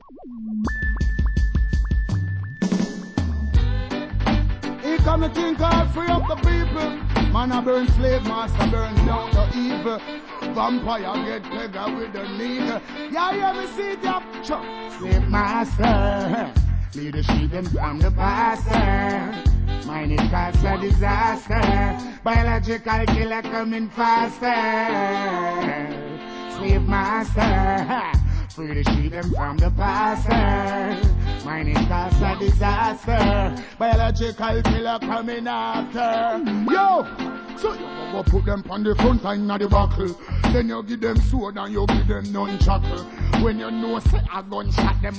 He come to think hard, free up the people. Man a burn slave master, burn down the evil. Vampire get bigger with the needle. Yeah, yeah, me see it up. Slave master, lead the sheep them from the pastor. Mine is cause a disaster. Biological killer coming faster. Slave master, free the sheep them from the pastor. Mine is cause a disaster. Biological killer coming after. Yo! So you go put them on the front line of the buckle. Then you give them sword and you give them nunchuckle. When you know say a gunshot them